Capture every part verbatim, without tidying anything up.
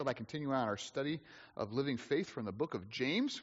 By continuing on our study of living faith from the book of James.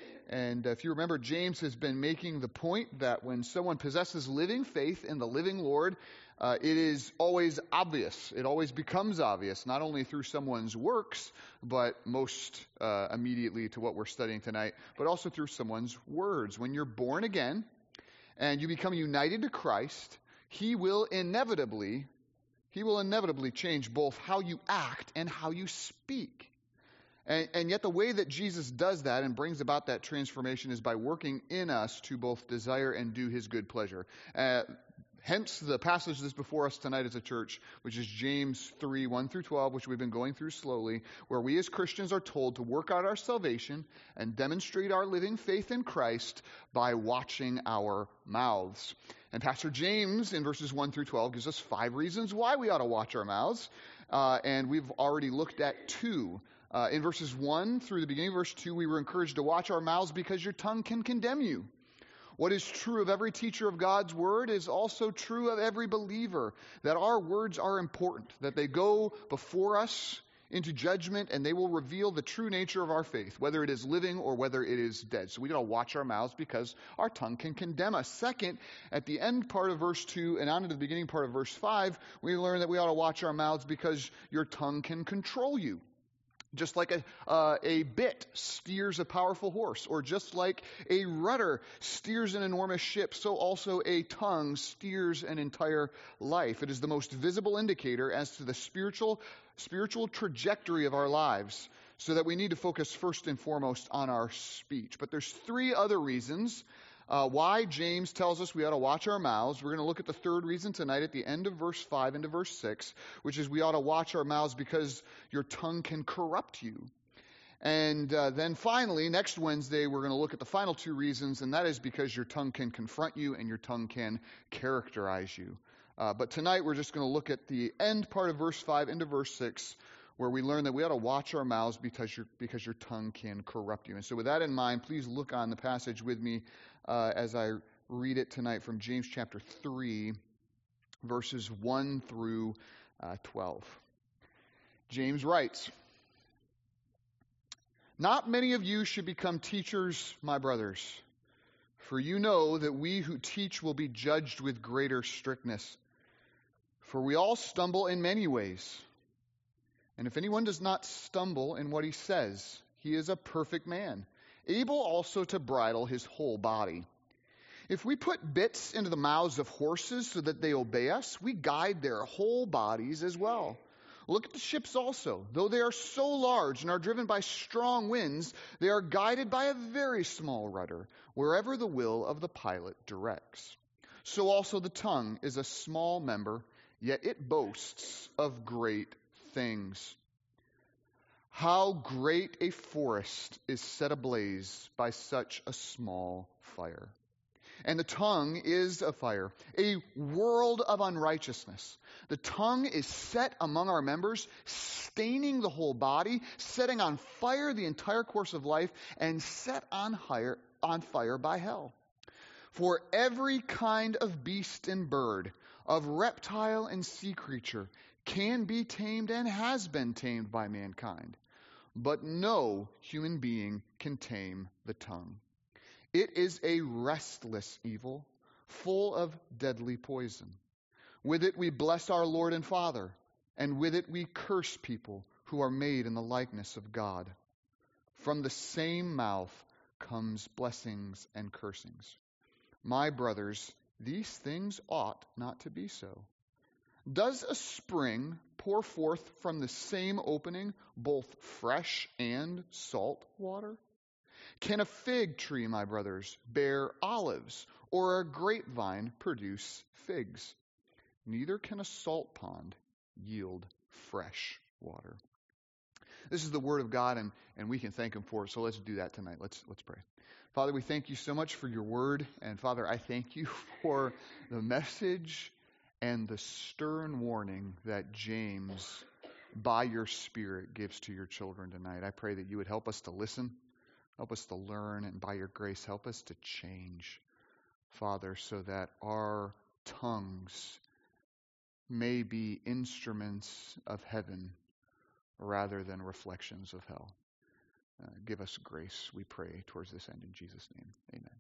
And if you remember, James has been making the point that when someone possesses living faith in the living Lord, uh, it is always obvious. It always becomes obvious, not only through someone's works, but most uh, immediately to what we're studying tonight, but also through someone's words. When you're born again and you become united to Christ, He will inevitably He will inevitably change both how you act and how you speak. And, and yet the way that Jesus does that and brings about that transformation is by working in us to both desire and do His good pleasure. Uh, hence the passage that's before us tonight as a church, which is James three, one through twelve, which we've been going through slowly, where we as Christians are told to work out our salvation and demonstrate our living faith in Christ by watching our mouths. And Pastor James, in verses one through twelve, gives us five reasons why we ought to watch our mouths. Uh, and we've already looked at two. Uh, in verses one through the beginning of verse two, we were encouraged to watch our mouths because your tongue can condemn you. What is true of every teacher of God's word is also true of every believer, that our words are important, that they go before us into judgment, and they will reveal the true nature of our faith, whether it is living or whether it is dead. So we got to watch our mouths because our tongue can condemn us. Second, at the end part of verse two and on to the beginning part of verse five, we learn that we ought to watch our mouths because your tongue can control you. Just like a, uh, a bit steers a powerful horse, or just like a rudder steers an enormous ship, so also a tongue steers an entire life. It is the most visible indicator as to the spiritual, spiritual trajectory of our lives, so that we need to focus first and foremost on our speech. But there's three other reasons Uh, why James tells us we ought to watch our mouths. We're going to look at the third reason tonight at the end of verse five into verse six, which is we ought to watch our mouths because your tongue can corrupt you. And uh, then finally, next Wednesday, we're going to look at the final two reasons, and that is because your tongue can confront you and your tongue can characterize you. Uh, but tonight, we're just going to look at the end part of verse five into verse six, where we learn that we ought to watch our mouths because your, because your tongue can corrupt you. And so with that in mind, please look on the passage with me uh, as I read it tonight from James chapter three, verses one through uh, twelve. James writes, "Not many of you should become teachers, my brothers, for you know that we who teach will be judged with greater strictness. For we all stumble in many ways. And if anyone does not stumble in what he says, he is a perfect man, able also to bridle his whole body. If we put bits into the mouths of horses so that they obey us, we guide their whole bodies as well. Look at the ships also. Though they are so large and are driven by strong winds, they are guided by a very small rudder, wherever the will of the pilot directs. So also the tongue is a small member, yet it boasts of great things. How great a forest is set ablaze by such a small fire. And the tongue is a fire, a world of unrighteousness. The tongue is set among our members, staining the whole body, setting on fire the entire course of life, and set on fire, on fire by hell. For every kind of beast and bird, of reptile and sea creature, can be tamed and has been tamed by mankind. But no human being can tame the tongue. It is a restless evil, full of deadly poison. With it we bless our Lord and Father, and with it we curse people who are made in the likeness of God. From the same mouth comes blessings and cursings. My brothers, these things ought not to be so. Does a spring pour forth from the same opening both fresh and salt water? Can a fig tree, my brothers, bear olives, or a grapevine produce figs? Neither can a salt pond yield fresh water." This is the word of God, and, and we can thank Him for it. So let's do that tonight. Let's let's pray. Father, we thank you so much for your word. And Father, I thank you for the message and the stern warning that James, by your Spirit, gives to your children tonight. I pray that you would help us to listen, help us to learn, and by your grace, help us to change, Father, so that our tongues may be instruments of heaven rather than reflections of hell. Uh, give us grace, we pray, towards this end in Jesus' name. Amen.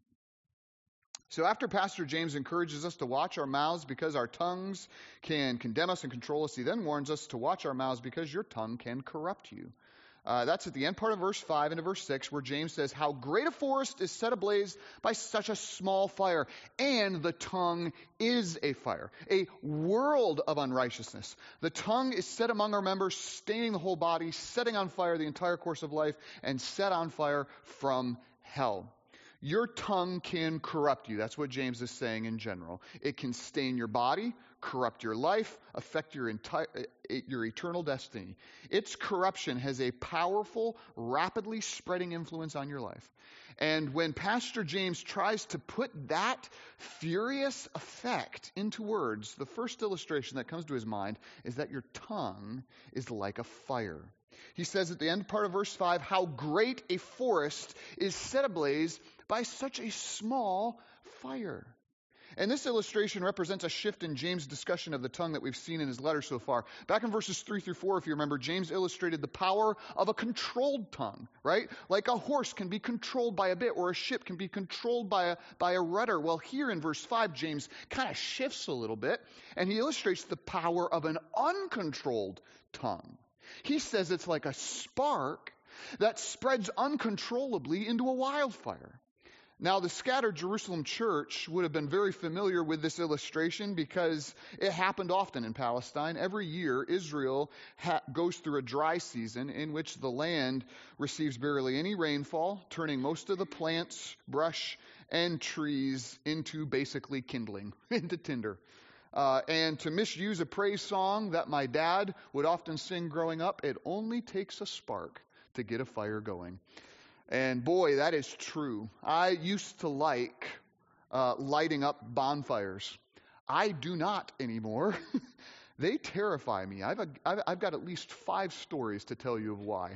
So after Pastor James encourages us to watch our mouths because our tongues can condemn us and control us, he then warns us to watch our mouths because your tongue can corrupt you. Uh, that's at the end part of verse five into verse six, where James says, how great a forest is set ablaze by such a small fire, and the tongue is a fire, a world of unrighteousness. The tongue is set among our members, staining the whole body, setting on fire the entire course of life, and set on fire from hell. Your tongue can corrupt you. That's what James is saying in general. It can stain your body, corrupt your life, affect your entire, your eternal destiny. Its corruption has a powerful, rapidly spreading influence on your life. And when Pastor James tries to put that furious effect into words, the first illustration that comes to his mind is that your tongue is like a fire. He says at the end part of verse five, how great a forest is set ablaze by such a small fire. And this illustration represents a shift in James' discussion of the tongue that we've seen in his letter so far. Back in verses three through four, if you remember, James illustrated the power of a controlled tongue, right? Like a horse can be controlled by a bit, or a ship can be controlled by a, by a rudder. Well, here in verse five, James kind of shifts a little bit, and he illustrates the power of an uncontrolled tongue. He says it's like a spark that spreads uncontrollably into a wildfire. Now, the scattered Jerusalem church would have been very familiar with this illustration because it happened often in Palestine. Every year, Israel ha- goes through a dry season in which the land receives barely any rainfall, turning most of the plants, brush, and trees into basically kindling, into tinder. Uh, and to misuse a praise song that my dad would often sing growing up, it only takes a spark to get a fire going. And boy, that is true. I used to like uh, lighting up bonfires. I do not anymore. They terrify me. I've, I've, I've got at least five stories to tell you of why.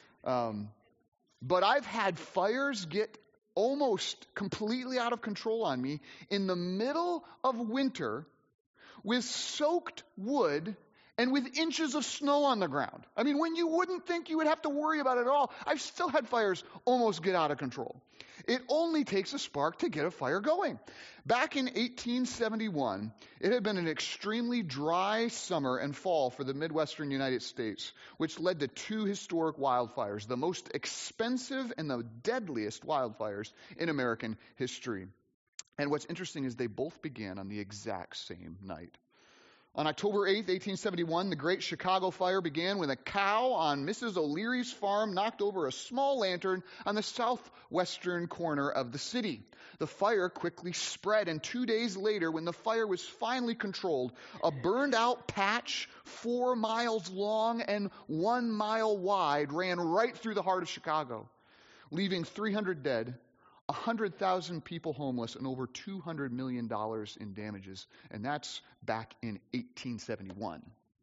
Um, but I've had fires get almost completely out of control on me in the middle of winter with soaked wood and with inches of snow on the ground. I mean, when you wouldn't think you would have to worry about it at all, I've still had fires almost get out of control. It only takes a spark to get a fire going. Back in eighteen seventy-one, it had been an extremely dry summer and fall for the Midwestern United States, which led to two historic wildfires, the most expensive and the deadliest wildfires in American history. And what's interesting is they both began on the exact same night. On October eighth, eighteen seventy-one, the Great Chicago Fire began when a cow on Missus O'Leary's farm knocked over a small lantern on the southwestern corner of the city. The fire quickly spread, and two days later, when the fire was finally controlled, a burned-out patch four miles long and one mile wide ran right through the heart of Chicago, leaving three hundred dead, one hundred thousand people homeless, and over two hundred million dollars in damages. And that's back in eighteen seventy-one.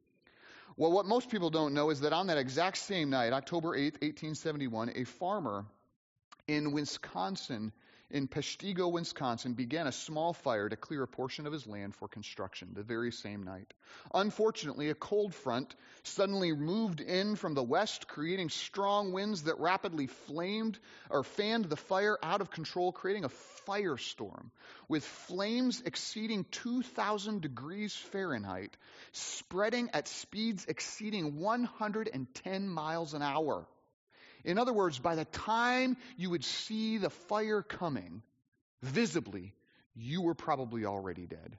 Well, what most people don't know is that on that exact same night, October eighth, eighteen seventy-one, a farmer in Wisconsin, in Peshtigo, Wisconsin, began a small fire to clear a portion of his land for construction the very same night. Unfortunately, a cold front suddenly moved in from the west, creating strong winds that rapidly flamed or fanned the fire out of control, creating a firestorm with flames exceeding two thousand degrees Fahrenheit, spreading at speeds exceeding one hundred ten miles an hour. In other words, by the time you would see the fire coming, visibly, you were probably already dead.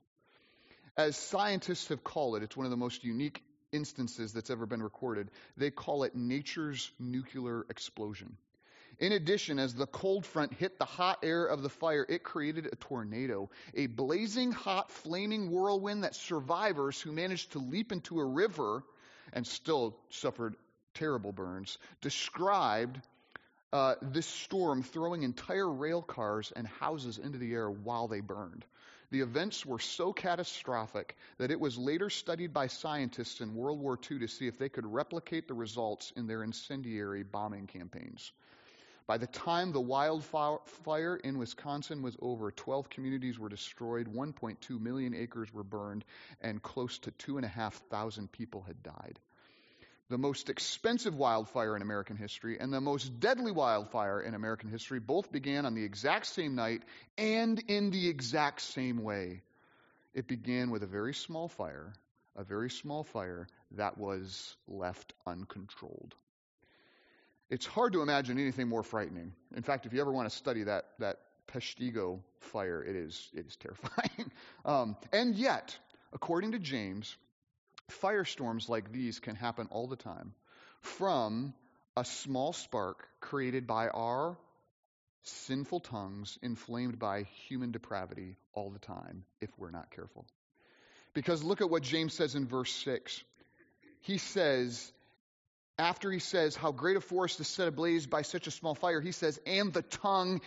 As scientists have called it, it's one of the most unique instances that's ever been recorded. They call it nature's nuclear explosion. In addition, as the cold front hit the hot air of the fire, it created a tornado, a blazing hot, flaming whirlwind that survivors who managed to leap into a river and still suffered terrible burns, described uh, this storm throwing entire rail cars and houses into the air while they burned. The events were so catastrophic that it was later studied by scientists in World War Two to see if they could replicate the results in their incendiary bombing campaigns. By the time the wildfire in Wisconsin was over, twelve communities were destroyed, one point two million acres were burned, and close to two and a half thousand people had died. the most expensive wildfire in American history and the most deadly wildfire in American history both began on the exact same night and in the exact same way. It began with a very small fire, a very small fire that was left uncontrolled. It's hard to imagine anything more frightening. In fact, if you ever want to study that, that Peshtigo fire, it is, it is terrifying. um, and yet, according to James, firestorms like these can happen all the time from a small spark created by our sinful tongues inflamed by human depravity all the time if we're not careful. Because look at what James says in verse six. He says, after he says how great a forest is set ablaze by such a small fire, he says, and the tongue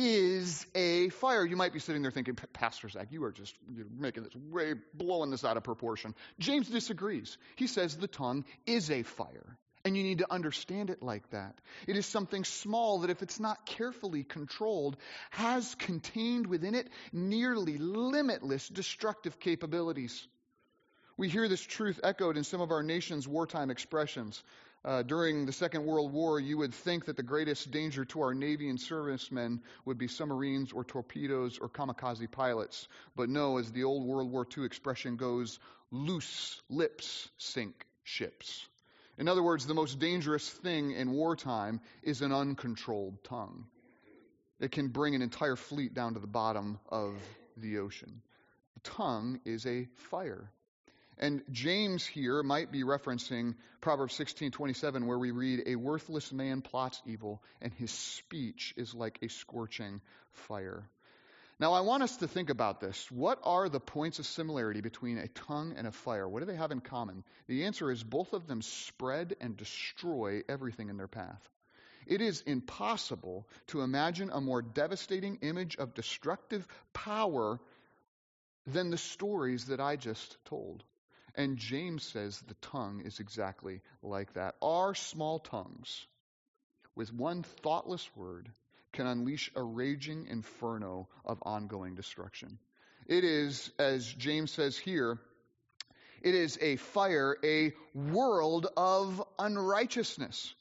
is a fire. You might be sitting there thinking, Pastor Zach, you are just you're making this way, blowing this out of proportion. James disagrees. He says the tongue is a fire. And you need to understand it like that. It is something small that if it's not carefully controlled, has contained within it nearly limitless destructive capabilities. We hear this truth echoed in some of our nation's wartime expressions. Uh, during the Second World War, you would think that the greatest danger to our Navy and servicemen would be submarines or torpedoes or kamikaze pilots. But no, as the old World War Two expression goes, loose lips sink ships. In other words, the most dangerous thing in wartime is an uncontrolled tongue. It can bring an entire fleet down to the bottom of the ocean. The tongue is a fire. And James here might be referencing Proverbs sixteen twenty-seven, where we read, a worthless man plots evil, and his speech is like a scorching fire. Now, I want us to think about this. What are the points of similarity between a tongue and a fire? What do they have in common? The answer is both of them spread and destroy everything in their path. It is impossible to imagine a more devastating image of destructive power than the stories that I just told. And James says the tongue is exactly like that. Our small tongues, with one thoughtless word, can unleash a raging inferno of ongoing destruction. It is, as James says here, it is a fire, a world of unrighteousness.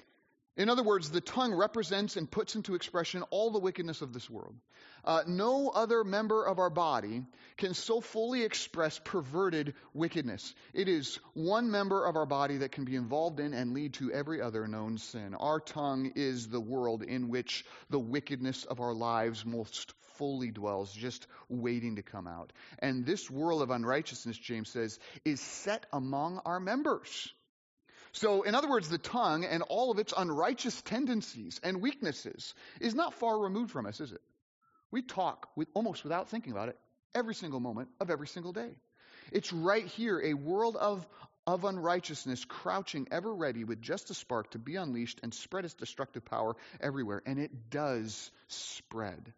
In other words, the tongue represents and puts into expression all the wickedness of this world. Uh, no other member of our body can so fully express perverted wickedness. It is one member of our body that can be involved in and lead to every other known sin. Our tongue is the world in which the wickedness of our lives most fully dwells, just waiting to come out. And this world of unrighteousness, James says, is set among our members. So, in other words, the tongue and all of its unrighteous tendencies and weaknesses is not far removed from us, is it? We talk with, almost without thinking about it every single moment of every single day. It's right here, a world of, of unrighteousness crouching ever ready with just a spark to be unleashed and spread its destructive power everywhere. And it does spread.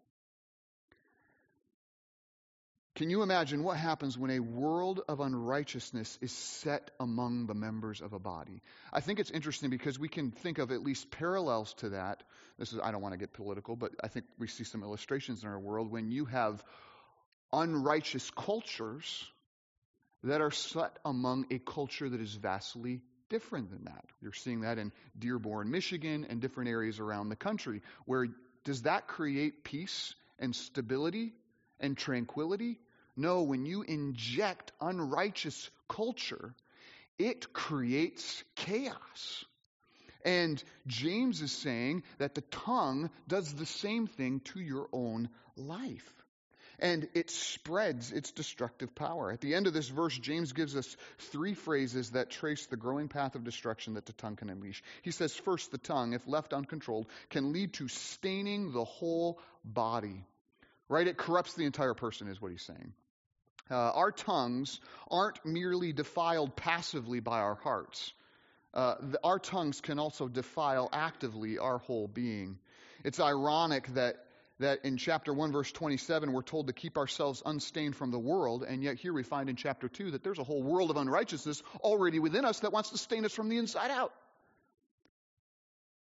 Can you imagine what happens when a world of unrighteousness is set among the members of a body? I think it's interesting because we can think of at least parallels to that. This is, I don't want to get political, but I think we see some illustrations in our world when you have unrighteous cultures that are set among a culture that is vastly different than that. You're seeing that in Dearborn, Michigan, and different areas around the country. Where does that create peace and stability and tranquility? No, when you inject unrighteous culture, it creates chaos. And James is saying that the tongue does the same thing to your own life. And it spreads its destructive power. At the end of this verse, James gives us three phrases that trace the growing path of destruction that the tongue can unleash. He says, first, the tongue, if left uncontrolled, can lead to staining the whole body. Right? It corrupts the entire person, is what he's saying. Uh, our tongues aren't merely defiled passively by our hearts. Uh, the, our tongues can also defile actively our whole being. It's ironic that that in chapter one, verse twenty-seven, we're told to keep ourselves unstained from the world, and yet here we find in chapter two that there's a whole world of unrighteousness already within us that wants to stain us from the inside out.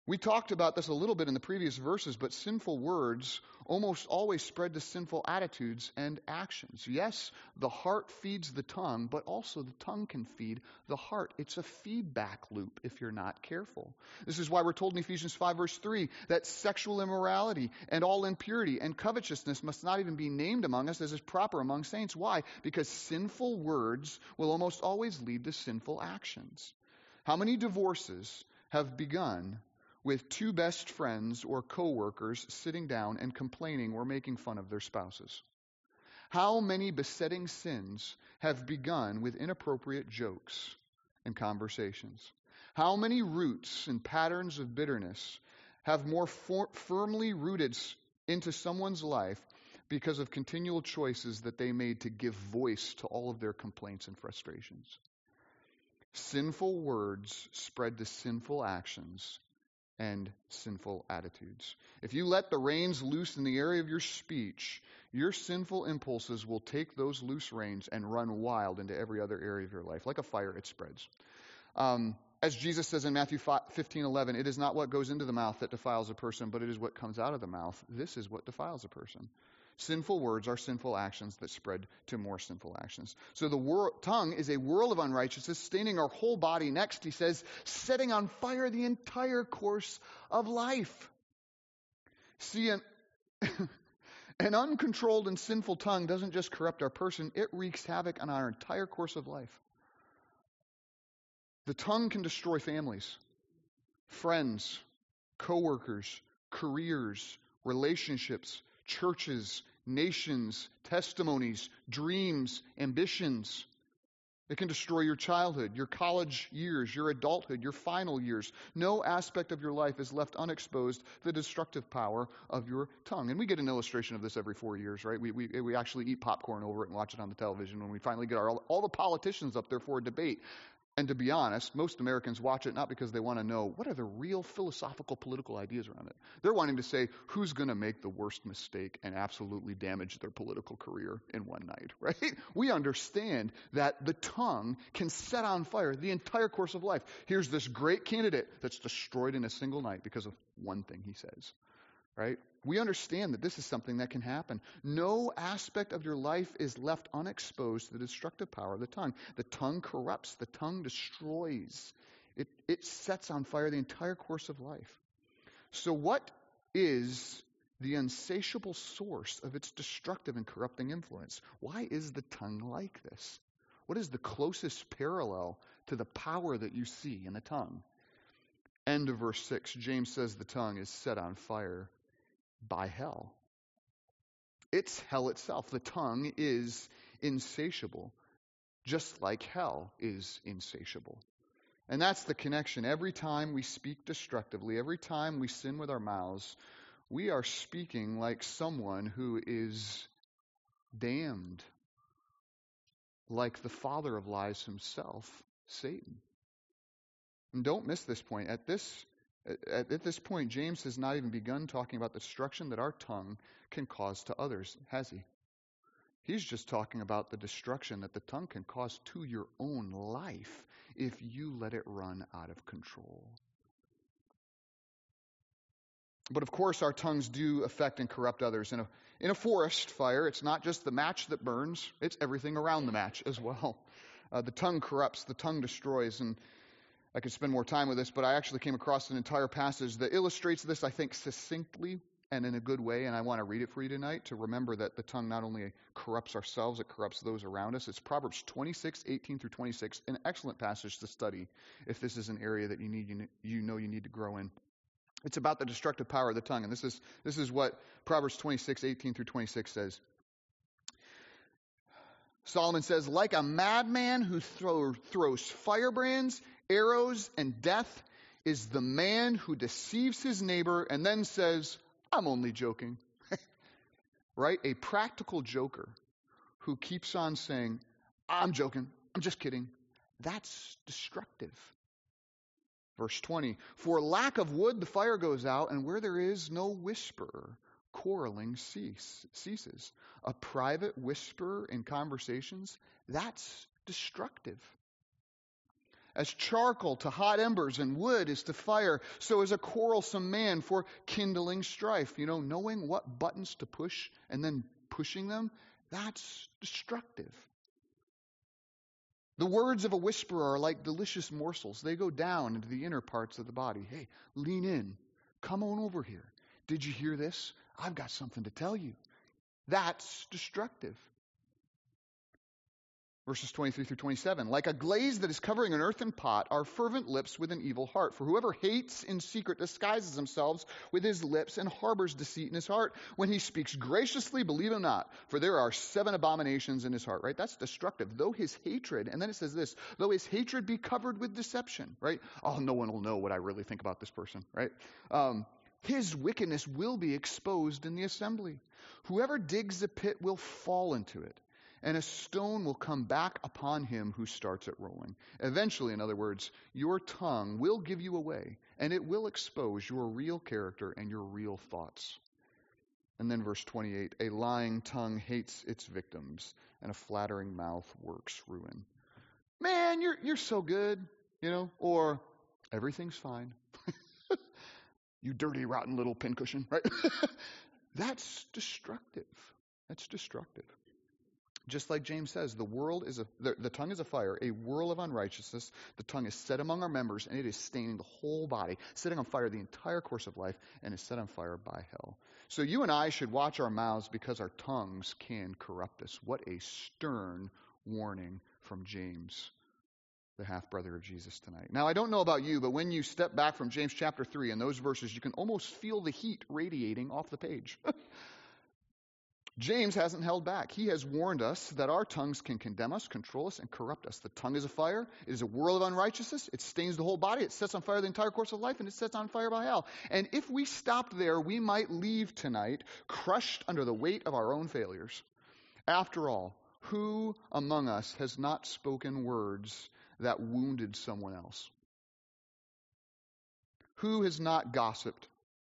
We talked about this a little bit in the previous verses, but sinful words almost always spread to sinful attitudes and actions. Yes, the heart feeds the tongue, but also the tongue can feed the heart. It's a feedback loop if you're not careful. This is why we're told in Ephesians five, verse three, that sexual immorality and all impurity and covetousness must not even be named among us as is proper among saints. Why? Because sinful words will almost always lead to sinful actions. How many divorces have begun with two best friends or coworkers sitting down and complaining or making fun of their spouses? How many besetting sins have begun with inappropriate jokes and conversations? How many roots and patterns of bitterness have more for- firmly rooted into someone's life because of continual choices that they made to give voice to all of their complaints and frustrations? Sinful words spread to sinful actions and sinful attitudes. If you let the reins loose in the area of your speech, your sinful impulses will take those loose reins and run wild into every other area of your life. Like a fire, it spreads. Um, as Jesus says in Matthew fifteen eleven, it is not what goes into the mouth that defiles a person, but it is what comes out of the mouth. This is what defiles a person. Sinful words are sinful actions that spread to more sinful actions. So the wor- tongue is a whirl of unrighteousness, staining our whole body. Next, he says, setting on fire the entire course of life. See, an, an uncontrolled and sinful tongue doesn't just corrupt our person, it wreaks havoc on our entire course of life. The tongue can destroy families, friends, coworkers, careers, relationships, churches, nations, testimonies, dreams, ambitions. It can destroy your childhood, your college years, your adulthood, your final years. No aspect of your life is left unexposed to the destructive power of your tongue. And we get an illustration of this every four years, right? We we, we actually eat popcorn over it and watch it on the television when we finally get our, all the politicians up there for a debate. And to be honest, most Americans watch it not because they want to know what are the real philosophical, political ideas around it. They're wanting to say who's going to make the worst mistake and absolutely damage their political career in one night, right? We understand that the tongue can set on fire the entire course of life. Here's this great candidate that's destroyed in a single night because of one thing he says, right? We understand that this is something that can happen. No aspect of your life is left unexposed to the destructive power of the tongue. The tongue corrupts. The tongue destroys. It, it sets on fire the entire course of life. So what is the insatiable source of its destructive and corrupting influence? Why is the tongue like this? What is the closest parallel to the power that you see in the tongue? End of verse six, James says the tongue is set on fire by hell. It's hell itself. The tongue is insatiable, just like hell is insatiable. And that's the connection. Every time we speak destructively, every time we sin with our mouths, we are speaking like someone who is damned, like the father of lies himself, Satan. And don't miss this point. At this At, at this point, James has not even begun talking about the destruction that our tongue can cause to others, has he? He's just talking about the destruction that the tongue can cause to your own life if you let it run out of control. But of course, our tongues do affect and corrupt others. In a, in a forest fire, it's not just the match that burns, it's everything around the match as well. Uh, the tongue corrupts, the tongue destroys, and I could spend more time with this, but I actually came across an entire passage that illustrates this, I think, succinctly and in a good way, and I want to read it for you tonight to remember that the tongue not only corrupts ourselves, it corrupts those around us. It's Proverbs twenty-six, eighteen through twenty-six, an excellent passage to study if this is an area that you need, you, you know you need to grow in. It's about the destructive power of the tongue, and this is this is what Proverbs twenty-six, eighteen through twenty-six says. Solomon says, like a madman who throw, throws firebrands, arrows, and death is the man who deceives his neighbor and then says, I'm only joking. Right? A practical joker who keeps on saying, I'm joking, I'm just kidding. That's destructive. Verse twenty, for lack of wood the fire goes out, and where there is no whisperer, quarreling cease, ceases. A private whisper in conversations, that's destructive. As charcoal to hot embers and wood is to fire, so is a quarrelsome man for kindling strife. You know, knowing what buttons to push and then pushing them, that's destructive. The words of a whisperer are like delicious morsels. They go down into the inner parts of the body. Hey, lean in. Come on over here. Did you hear this? I've got something to tell you. That's destructive. Verses twenty-three through twenty-seven. Like a glaze that is covering an earthen pot are fervent lips with an evil heart. For whoever hates in secret disguises himself with his lips and harbors deceit in his heart. When he speaks graciously, believe him not, for there are seven abominations in his heart, right? That's destructive. Though his hatred, and then it says this, though his hatred be covered with deception, right? Oh, no one will know what I really think about this person, right? Um, his wickedness will be exposed in the assembly. Whoever digs a pit will fall into it, and a stone will come back upon him who starts it rolling. Eventually, in other words, your tongue will give you away, and it will expose your real character and your real thoughts. And then verse twenty-eight, a lying tongue hates its victims, and a flattering mouth works ruin. Man, you're you're so good, you know, or everything's fine. You dirty, rotten little pincushion, right? That's destructive. That's destructive. Just like James says, the world is a the, the tongue is a fire, a whirl of unrighteousness. The tongue is set among our members, and it is staining the whole body, setting on fire the entire course of life, and is set on fire by hell. So you and I should watch our mouths because our tongues can corrupt us. What a stern warning from James, the half-brother of Jesus tonight. Now, I don't know about you, but when you step back from James chapter three and those verses, you can almost feel the heat radiating off the page. James hasn't held back. He has warned us that our tongues can condemn us, control us, and corrupt us. The tongue is a fire. It is a whirl of unrighteousness. It stains the whole body. It sets on fire the entire course of life, and it sets on fire by hell. And if we stopped there, we might leave tonight crushed under the weight of our own failures. After all, who among us has not spoken words that wounded someone else? Who has not gossiped,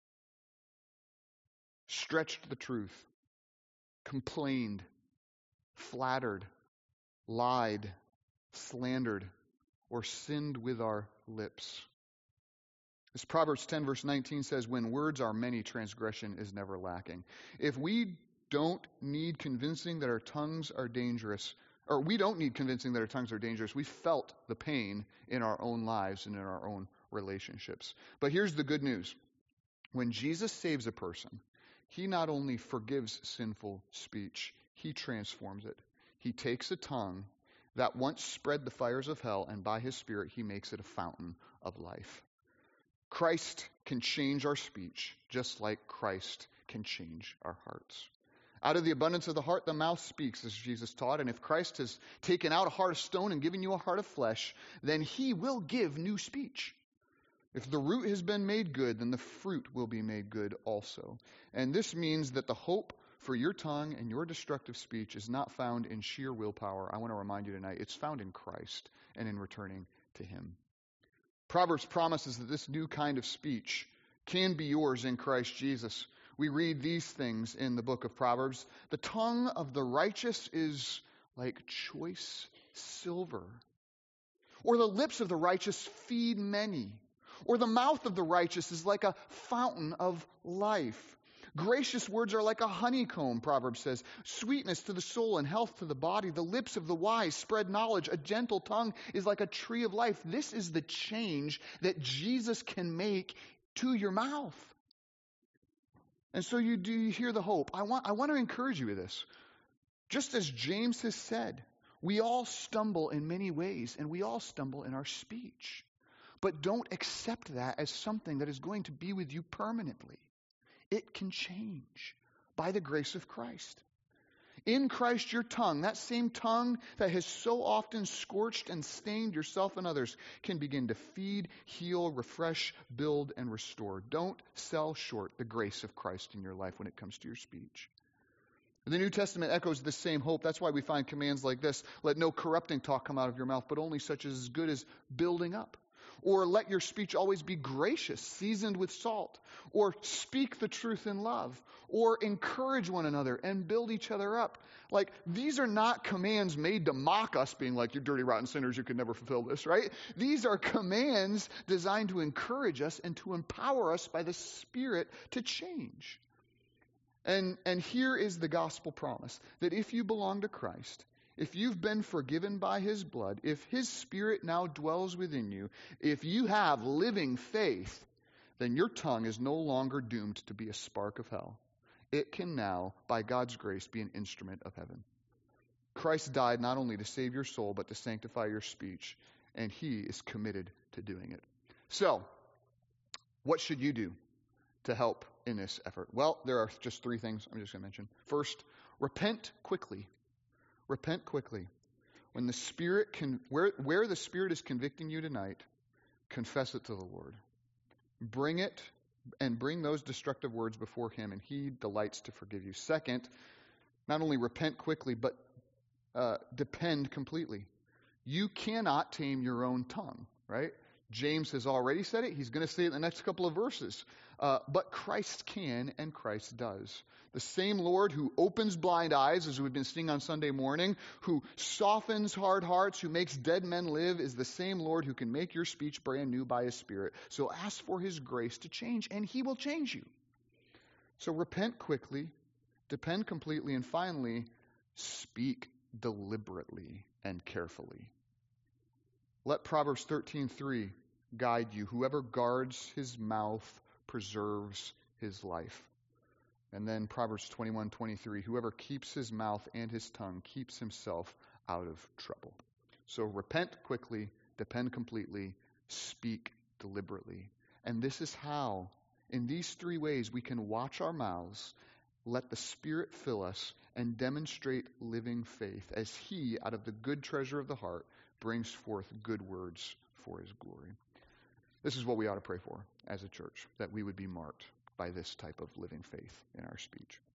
stretched the truth, complained, flattered, lied, slandered, or sinned with our lips? As Proverbs ten verse nineteen says, when words are many, transgression is never lacking. If we don't need convincing that our tongues are dangerous, or we don't need convincing that our tongues are dangerous, we felt the pain in our own lives and in our own relationships. But here's the good news. When Jesus saves a person, he not only forgives sinful speech, he transforms it. He takes a tongue that once spread the fires of hell, and by his Spirit, he makes it a fountain of life. Christ can change our speech, just like Christ can change our hearts. Out of the abundance of the heart, the mouth speaks, as Jesus taught. And if Christ has taken out a heart of stone and given you a heart of flesh, then he will give new speech. If the root has been made good, then the fruit will be made good also. And this means that the hope for your tongue and your destructive speech is not found in sheer willpower. I want to remind you tonight, it's found in Christ and in returning to him. Proverbs promises that this new kind of speech can be yours in Christ Jesus. We read these things in the book of Proverbs. The tongue of the righteous is like choice silver, or the lips of the righteous feed many. Or the mouth of the righteous is like a fountain of life. Gracious words are like a honeycomb, Proverbs says. Sweetness to the soul and health to the body. The lips of the wise spread knowledge. A gentle tongue is like a tree of life. This is the change that Jesus can make to your mouth. And so you do you hear the hope. I want, I want to encourage you with this. Just as James has said, we all stumble in many ways, and we all stumble in our speech. But don't accept that as something that is going to be with you permanently. It can change by the grace of Christ. In Christ, your tongue, that same tongue that has so often scorched and stained yourself and others, can begin to feed, heal, refresh, build, and restore. Don't sell short the grace of Christ in your life when it comes to your speech. The New Testament echoes the same hope. That's why we find commands like this. Let no corrupting talk come out of your mouth, but only such as is good as building up. Or let your speech always be gracious, seasoned with salt. Or speak the truth in love. Or encourage one another and build each other up. Like, these are not commands made to mock us, being like, you dirty, rotten sinners, you could never fulfill this, right? These are commands designed to encourage us and to empower us by the Spirit to change. And, and here is the gospel promise, that if you belong to Christ, if you've been forgiven by his blood, if his Spirit now dwells within you, if you have living faith, then your tongue is no longer doomed to be a spark of hell. It can now, by God's grace, be an instrument of heaven. Christ died not only to save your soul, but to sanctify your speech, and he is committed to doing it. So, what should you do to help in this effort? Well, there are just three things I'm just going to mention. First, repent quickly. Repent quickly. When the Spirit can, where, where the Spirit is convicting you tonight, confess it to the Lord. Bring it and bring those destructive words before him, and he delights to forgive you. Second, not only repent quickly, but uh, depend completely. You cannot tame your own tongue, right? James has already said it. He's going to say it in the next couple of verses. Uh, but Christ can, and Christ does. The same Lord who opens blind eyes, as we've been seeing on Sunday morning, who softens hard hearts, who makes dead men live, is the same Lord who can make your speech brand new by his Spirit. So ask for his grace to change, and he will change you. So repent quickly, depend completely, and finally, speak deliberately and carefully. Let Proverbs thirteen three guide you. Whoever guards his mouth preserves his life. And then Proverbs twenty-one twenty-three, whoever keeps his mouth and his tongue keeps himself out of trouble. So repent quickly, depend completely, speak deliberately. And this is how, in these three ways, we can watch our mouths, let the Spirit fill us, and demonstrate living faith as he, out of the good treasure of the heart, brings forth good words for his glory. This is what we ought to pray for as a church, that we would be marked by this type of living faith in our speech.